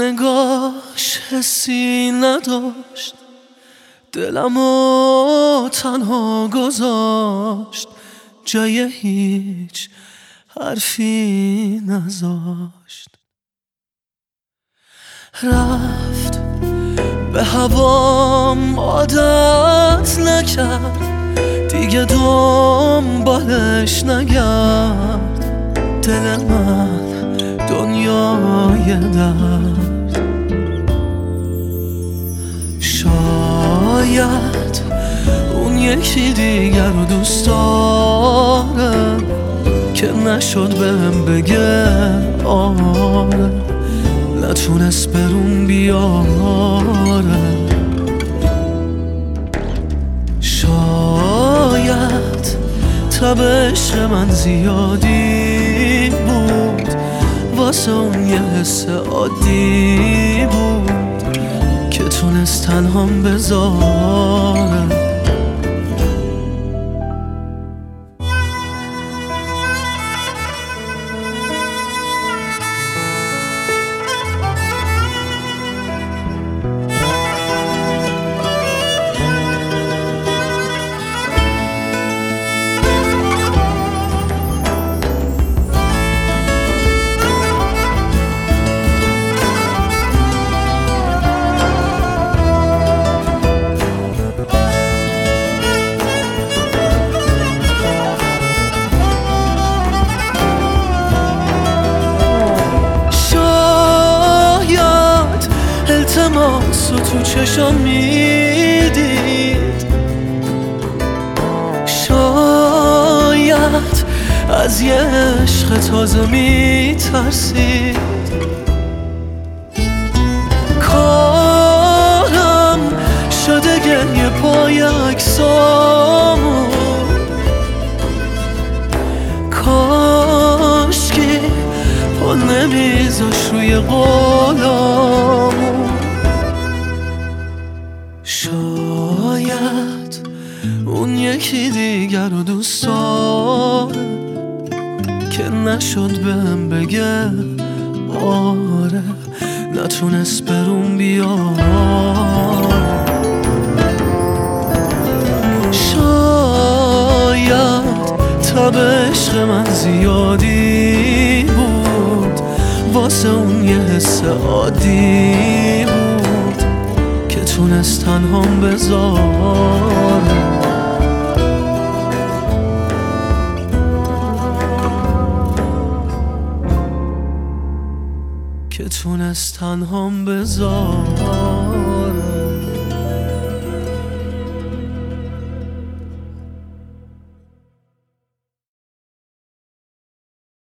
نگاش حسی نداشت، دلمو تنها گذاشت، جای هیچ حرفی نذاشت. رفت به هوام عادت نکرد، دیگه دنبالش نگرد. دل من دنیای درد، شاید اون یکی دیگر رو دوست داره که نشد بهم بگه آره، نتونست برون بیاره. شاید تبش من زیادی بود، واسه اون یه حس عادی بود که تونست تنهام بذاره. التماسو تو چشام میدید، شاید از یه عشق تازه میترسید. کارم شده گریه پای عکسامون، کاشکی پا نمیذاش روی قولامون. شاید اون یکی دیگر رو دوست داره که نشد بهم بگه آره، نتونست برون بیاره. شاید تب عشق من زیادی بود، واسه اون یه حس عادی بود که تونست تنهام بذاره. که تونست تنهام بذاره.